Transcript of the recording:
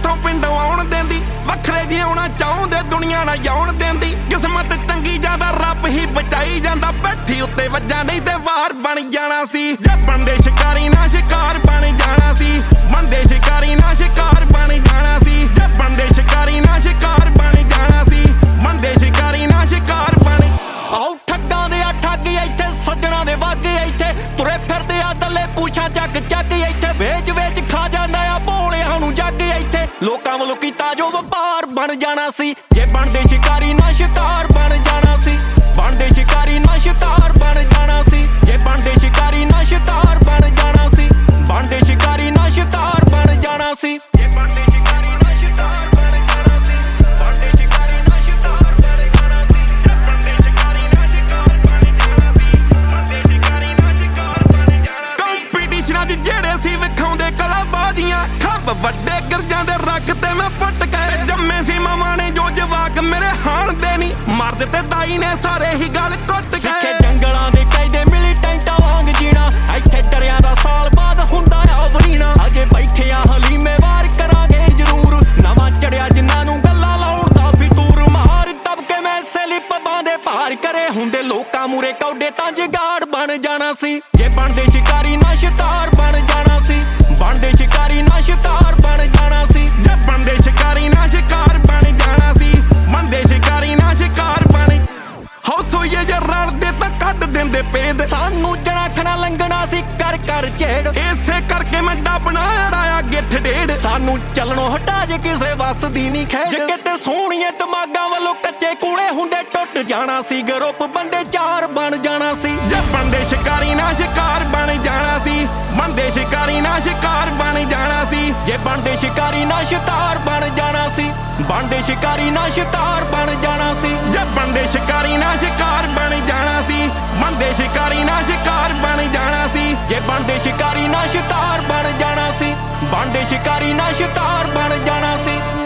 ਕਿੱਥੋਂ ਪਿੰਡੋਂ ਆਉਣ ਦਿੰਦੀ ਵੱਖਰੇ ਜਿਉਣਾ ਚਾਹੁੰਦੇ ਦੁਨੀਆ ਨਾ ਜਾਉਣ ਦਿੰਦੀ ਕਿਸਮਤ ਚੰਗੀ ਜ਼ਿਆਦਾ ਰੱਬ ਹੀ ਬਚਾਈ ਜਾਂਦਾ ਬੈਠੀ ਉੱਤੇ ਵੱਜਾ ਨਹੀਂ ਤੇ ਵਾਰ ਬਣ ਜਾਣਾ ਸੀ ਜੇ ਬਣਦੇ ਸ਼ਿਕਾਰੀ ਨਾ ਸ਼ਿਕਾਰ ਬਣ ਜਾਣਾ ਸੀ ਬਣਦੇ ਸ਼ਿਕਾਰੀ ਨਾ ਸ਼ਿਕਾਰ ਬਣ ਜਾਣਾ ਸੀ ਜੇ ਬਣਦੇ ਸ਼ਿਕਾਰੀ ਨਾ ਸ਼ਿਕਾਰ ਬਣ ਜਾਣਾ ਸੀ ਬਣਦੇ ਸ਼ਿਕਾਰੀ ਨਾ ਸ਼ਿਕਾਰ ਬਣ ਆਓ ਠੱਗਾਂ ਦੇ ਆ ਠੱਗ ਇੱਥੇ ਸੱਜਣਾ ਦੇ ਵਗ ਇੱਥੇ ਤੁਰੇ ਫਿਰਦੇ ਆ ਦੱਲੇ ਪੂਛਾਂ ਚੱਕ ਚੱਕ ਇੱਥੇ ਵੇਚ ਵੇਚ ਖਾ ਜਾਂਦਾ ਆ ਭੋਲਿਆਂ ਨੂੰ ਜੱਗ ਇੱਥੇ ਲੋਕਾਂ ਵੱਲੋਂ ਕੀਤਾ ਜੋ ਵਪਾਰ ਬਣ ਜਾਣਾ ਸੀ ਜੇ ਬਣਦੇ ਸ਼ਿਕਾਰੀ ਨਾ ਸ਼ਿਕਾਰ ਬਣ ਜਾਣਾ ਸੀ ਬਣਦੇ ਸ਼ਿਕਾਰੀ ਨਾ ਸ਼ਿਕਾਰ ਬਣ ਜਾਣਾ ਸੀ ਜੇ ਬਣਦੇ ਸ਼ਿਕਾਰੀ ਨਾ ਸ਼ਿਕਾਰ ਬਣ ਜਾਣਾ ਸੀ ਬਣਦੇ ਸ਼ਿਕਾਰੀ ਨਾ ਸ਼ਿਕਾਰ ਬਣ ਜਾਣਾ ਸੀ ਜੇ ਬਣਦੇ ਸ਼ਿਕਾਰੀ ਨਾ ਸ਼ਿਕਾਰ ਬਣ ਜਾਣਾ ਸੀ ਬਣਦੇ ਸ਼ਿਕਾਰੀ ਨਾ ਸ਼ਿਕਾਰ ਬਣ ਜਾਣਾ ਸੀ ਜੇ ਬਣਦੇ ਸ਼ਿਕਾਰੀ ਨਾ ਸ਼ਿਕਾਰ ਬਣ ਜਾਣਾ ਸੀ ਬਣਦੇ ਸ਼ਿਕਾਰੀ ਨਾ ਸ਼ਿਕਾਰ ਬਣ ਜਾਣਾ ਸੀ ਕੰਪੀਟੀਸ਼ਨਾਂ 'ਚ ਜਿਹੜੇ ਸੀ ਵਿਖਾਉਂਦੇ ਕਲਾਬਾਜ਼ੀਆਂ ਖੱਬ ਵੱਡੇ ਗਿਰਜਾਂ ਦੇ ਰੱਖ ਤੇ ਮੈਂ ਪੁੱਟ ਕੇ ਜੰਮੇ ਸੀ ਮਾਵਾਂ ਨੇ ਜੋ ਜਵਾਕ ਮੇਰੇ ਹਾਣ ਦੇ ਨਹੀਂ ਮਰ ਦਿੱਤੇ ਦਾਈ ਨੇ ਸਾਰੇ ਹੀ ਗੱਲ ਕੁੱਟ ਕੇ ਸਿੱਖੇ ਜੰਗਲਾਂ ਦੇ ਕਾਇਦੇ ਮਿਲੀਟੈਂਟਾਂ ਵਾਂਗ ਜੀਣਾ ਇੱਥੇ ਡਰਿਆਂ ਦਾ ਸਾਲ ਬਾਅਦ ਹੁੰਦਾ ਆ ਵਰੀਣਾ ਅਜੇ ਬੈਠੇ ਆ ਹਲੀਮੇ ਵਾਰ ਕਰਾਂਗੇ ਜ਼ਰੂਰ ਨਵਾਂ ਚੜਿਆ ਜਿਨ੍ਹਾਂ ਨੂੰ ਗੱਲਾਂ ਲਾਉਣ ਦਾ ਫਿਤੂਰ ਮਾਰ ਦਬਕੇ ਮੈਂ ਸਲਿੱਪ ਬਾਂਦੇ ਭਾਰ ਕਰੇ ਹੁੰਦੇ ਲੋਕਾਂ ਮੂਰੇ ਕੌਡੇ ਤਾਂ ਜਗਾੜ ਬਣ ਜਾਣਾ ਸੀ ਜੇ ਬਣਦੇ ਸ਼ਿਕਾਰੀ ਨਾ ਸ਼ਿਕਾਰ ਬਣ ਜਾਣਾ ਸੀ ਬਣਦੇ ਸ਼ਿਕਾਰੀ ਨਾ ਸ਼ਿਕਾਰ ਬਣ ਜਾਣਾ ਸੀ ਜੇ ਬਣਦੇ ਸ਼ਿਕਾਰੀ ਨਾ ਸ਼ਿਕਾਰ ਬਣ ਜਾਣਾ ਸੀ ਬਣਦੇ ਸ਼ਿਕਾਰੀ ਨਾ ਸ਼ਿਕਾਰ ਬਣ ਹੌਸੋਈਏ ਜੇ ਰਲਦੇ ਤਾਂ ਕੱਢ ਦਿੰਦੇ ਪੇਦ ਸਾਨੂੰ ਜਣਾਖਣਾ ਲੰਘਣਾ ਸੀ ਕਰ ਕਰ ਝੇੜ ਇਸੇ ਕਰਕੇ ਮੈਂ ਡੱਬਣਾ ਅੜਾਇਆ ਗਿੱਠ ਡੇਢ ਸਾਨੂੰ ਚੱਲਣੋਂ ਹਟਾ ਜੇ ਕਿਸੇ ਵੱਸ ਦੀ ਨਹੀਂ ਖੇਡ ਜੇ ਕਿਤੇ ਸੋਹਣੀਏ ਦਿਮਾਗਾਂ ਵੱਲੋਂ ਕੱਚੇ ਕੂਲੇ ਹੁੰਦੇ ਟੁੱਟ ਜਾਣਾ ਸੀ ਗਰੁੱਪ ਬੰਦੇ ਚਾਰ ਬਣ ਜਾਣਾ ਸੀ ਜੇ ਬਣਦੇ ਸ਼ਿਕਾਰੀ ਨਾ ਸ਼ਿਕਾਰ ਬਣ ਜਾਣਾ ਸੀ ਬਣਦੇ ਸ਼ਿਕਾਰੀ ਨਾ ਸ਼ਿਕਾਰ ਬਣ ਜਾਣਾ ਸੀ ਜੇ ਬਣਦੇ ਸ਼ਿਕਾਰੀ ਨਾ ਸ਼ਿਕਾਰ ਬਣ ਜਾਣਾ ਸੀ ਬਣਦੇ ਸ਼ਿਕਾਰੀ ਨਾ ਸ਼ਿਕਾਰ ਬਣ ਜਾਣਾ ਸੀ ਜੇ ਬਣਦੇ ਸ਼ਿਕਾਰੀ ਨਾ ਸ਼ਿਕਾਰ ਬਣ ਜਾਣਾ ਸੀ ਬਣਦੇ ਸ਼ਿਕਾਰੀ ਨਾ ਸ਼ਿਕਾਰ ਬਣ ਜਾਣਾ ਸੀ ਜੇ ਬਣਦੇ ਸ਼ਿਕਾਰੀ ਨਾ ਸ਼ਿਕਾਰ ਬਣ ਜਾਣਾ ਸੀ ਬਣਦੇ ਸ਼ਿਕਾਰੀ ਨਾ ਸ਼ਿਕਾਰ ਬਣ ਜਾਣਾ ਸੀ